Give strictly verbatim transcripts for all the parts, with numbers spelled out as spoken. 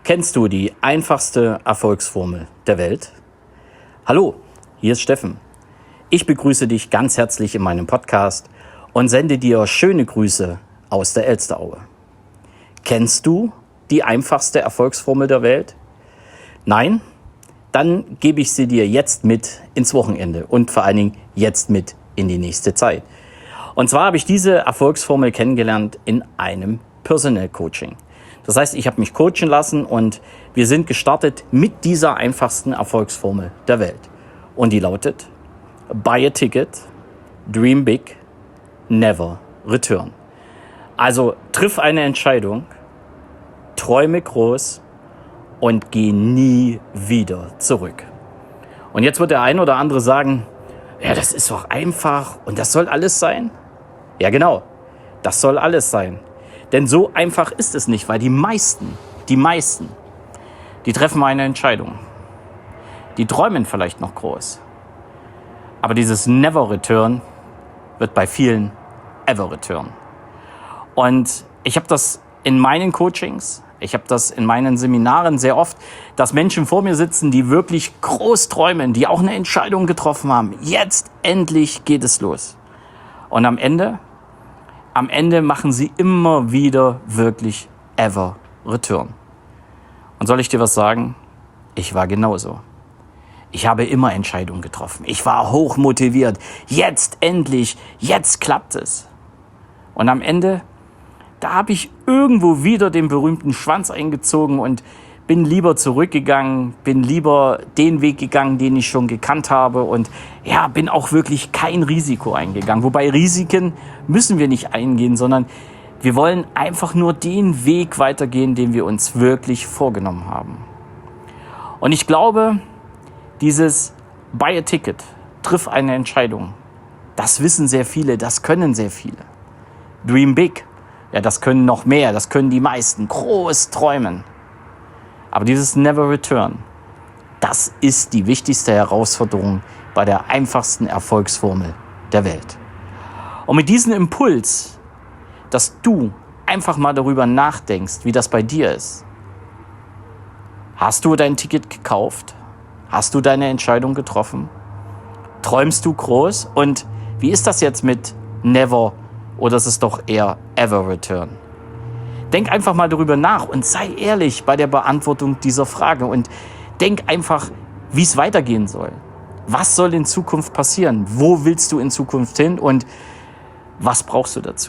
Kennst du die einfachste Erfolgsformel der Welt? Hallo, hier ist Steffen. Ich begrüße dich ganz herzlich in meinem Podcast und sende dir schöne Grüße aus der Elsteraue. Kennst du die einfachste Erfolgsformel der Welt? Nein? Dann gebe ich sie dir jetzt mit ins Wochenende und vor allen Dingen jetzt mit in die nächste Zeit. Und zwar habe ich diese Erfolgsformel kennengelernt in einem Personal Coaching. Das heißt, ich habe mich coachen lassen und wir sind gestartet mit dieser einfachsten Erfolgsformel der Welt. Und die lautet: Buy a ticket, dream big, never return. Also triff eine Entscheidung, träume groß und geh nie wieder zurück. Und jetzt wird der ein oder andere sagen: Ja, das ist doch einfach und das soll alles sein? Ja, genau, das soll alles sein. Denn so einfach ist es nicht, weil die meisten, die meisten, die treffen eine Entscheidung. Die träumen vielleicht noch groß. Aber dieses Never Return wird bei vielen Ever Return. Und ich habe das in meinen Coachings, ich habe das in meinen Seminaren sehr oft, dass Menschen vor mir sitzen, die wirklich groß träumen, die auch eine Entscheidung getroffen haben. Jetzt endlich geht es los. Und am Ende, am Ende machen sie immer wieder wirklich Ever Return. Und soll ich dir was sagen? Ich war genauso. Ich habe immer Entscheidungen getroffen. Ich war hoch motiviert. Jetzt endlich, jetzt klappt es. Und am Ende, da habe ich irgendwo wieder den berühmten Schwanz eingezogen und bin lieber zurückgegangen, bin lieber den Weg gegangen, den ich schon gekannt habe und ja, bin auch wirklich kein Risiko eingegangen. Wobei Risiken müssen wir nicht eingehen, sondern wir wollen einfach nur den Weg weitergehen, den wir uns wirklich vorgenommen haben. Und ich glaube, dieses Buy a Ticket, triff eine Entscheidung, das wissen sehr viele, das können sehr viele. Dream big, ja, das können noch mehr, das können die meisten, groß träumen. Aber dieses Never Return, das ist die wichtigste Herausforderung bei der einfachsten Erfolgsformel der Welt. Und mit diesem Impuls, dass du einfach mal darüber nachdenkst, wie das bei dir ist. Hast du dein Ticket gekauft? Hast du deine Entscheidung getroffen? Träumst du groß? Und wie ist das jetzt mit Never oder ist es doch eher Ever Return? Denk einfach mal darüber nach und sei ehrlich bei der Beantwortung dieser Frage und denk einfach, wie es weitergehen soll. Was soll in Zukunft passieren? Wo willst du in Zukunft hin und was brauchst du dazu?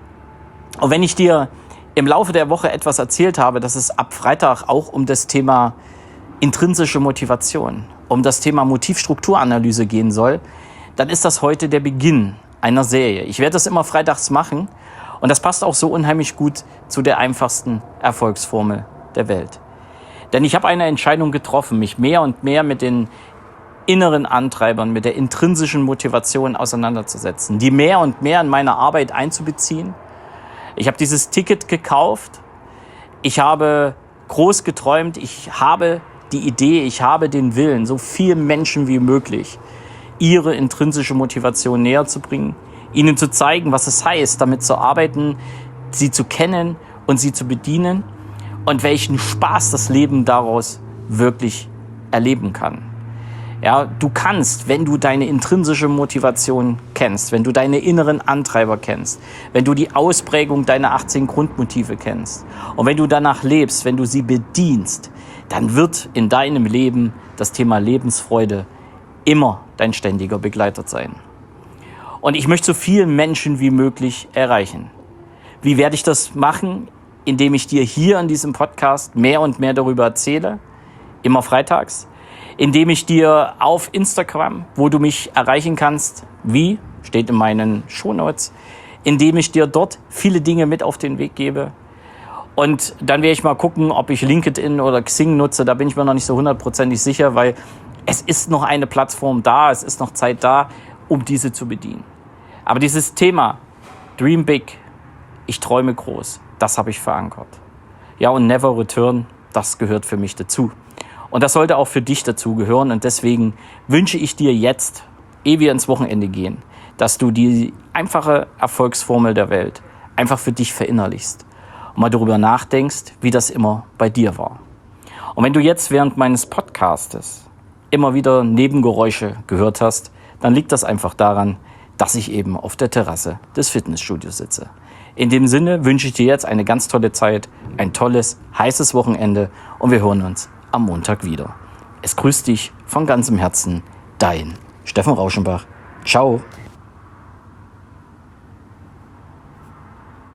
Und wenn ich dir im Laufe der Woche etwas erzählt habe, dass es ab Freitag auch um das Thema intrinsische Motivation, um das Thema Motivstrukturanalyse gehen soll, dann ist das heute der Beginn einer Serie. Ich werde das immer freitags machen. Und das passt auch so unheimlich gut zu der einfachsten Erfolgsformel der Welt. Denn ich habe eine Entscheidung getroffen, mich mehr und mehr mit den inneren Antreibern, mit der intrinsischen Motivation auseinanderzusetzen, die mehr und mehr in meine Arbeit einzubeziehen. Ich habe dieses Ticket gekauft, ich habe groß geträumt, ich habe die Idee, ich habe den Willen, so vielen Menschen wie möglich ihre intrinsische Motivation näher zu bringen, ihnen zu zeigen, was es heißt, damit zu arbeiten, sie zu kennen und sie zu bedienen und welchen Spaß das Leben daraus wirklich erleben kann. Ja, du kannst, wenn du deine intrinsische Motivation kennst, wenn du deine inneren Antreiber kennst, wenn du die Ausprägung deiner achtzehn Grundmotive kennst und wenn du danach lebst, wenn du sie bedienst, dann wird in deinem Leben das Thema Lebensfreude immer dein ständiger Begleiter sein. Und ich möchte so viele Menschen wie möglich erreichen. Wie werde ich das machen? Indem ich dir hier in diesem Podcast mehr und mehr darüber erzähle, immer freitags. Indem ich dir auf Instagram, wo du mich erreichen kannst, wie, steht in meinen Shownotes, indem ich dir dort viele Dinge mit auf den Weg gebe. Und dann werde ich mal gucken, ob ich LinkedIn oder Xing nutze. Da bin ich mir noch nicht so hundertprozentig sicher, weil es ist noch eine Plattform da, es ist noch Zeit da, um diese zu bedienen. Aber dieses Thema Dream Big, ich träume groß, das habe ich verankert. Ja, und Never Return, das gehört für mich dazu. Und das sollte auch für dich dazu gehören. Und deswegen wünsche ich dir jetzt, ehe wir ins Wochenende gehen, dass du die einfache Erfolgsformel der Welt, einfach für dich verinnerlichst und mal darüber nachdenkst, wie das immer bei dir war. Und wenn du jetzt während meines Podcastes immer wieder Nebengeräusche gehört hast, dann liegt das einfach daran, dass ich eben auf der Terrasse des Fitnessstudios sitze. In dem Sinne wünsche ich dir jetzt eine ganz tolle Zeit, ein tolles, heißes Wochenende und wir hören uns am Montag wieder. Es grüßt dich von ganzem Herzen, dein Steffen Rauschenbach. Ciao.